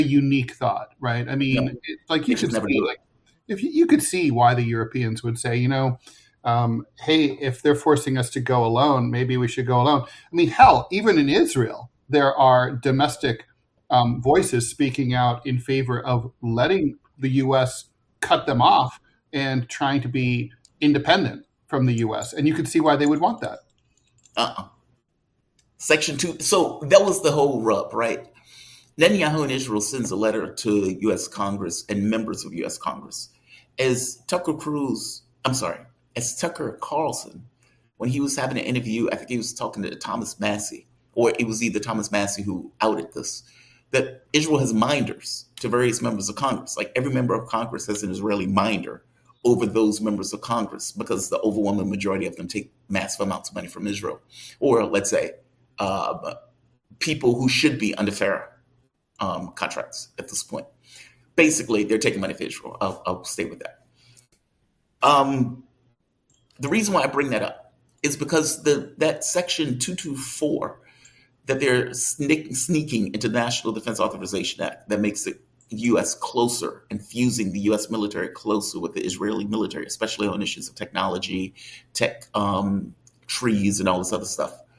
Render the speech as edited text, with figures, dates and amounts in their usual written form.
unique thought, right? I No, mean, like they you should could never see, do it. like if you could see why the Europeans would say, hey, if they're forcing us to go alone, maybe we should go alone. I mean, hell, even in Israel, there are domestic voices speaking out in favor of letting the U.S. cut them off and trying to be independent from the U.S. And you could see why they would want that. Uh-uh. Section 2. So that was the whole rub, right? Netanyahu in Israel sends a letter to U.S. Congress and members of U.S. Congress. As Tucker Carlson, when he was having an interview, I think he was talking to Thomas Massey, or it was either Thomas Massey who outed this, that Israel has minders to various members of Congress. Like every member of Congress has an Israeli minder over those members of Congress because the overwhelming majority of them take massive amounts of money from Israel. Or let's say people who should be under FARA contracts at this point. Basically, they're taking money from Israel. I'll stay with that. The reason why I bring that up is because that section 224 that they're sneaking into the National Defense Authorization Act that makes the U.S. closer and fusing the U.S. military closer with the Israeli military, especially on issues of technology, tech trees, and all this other stuff.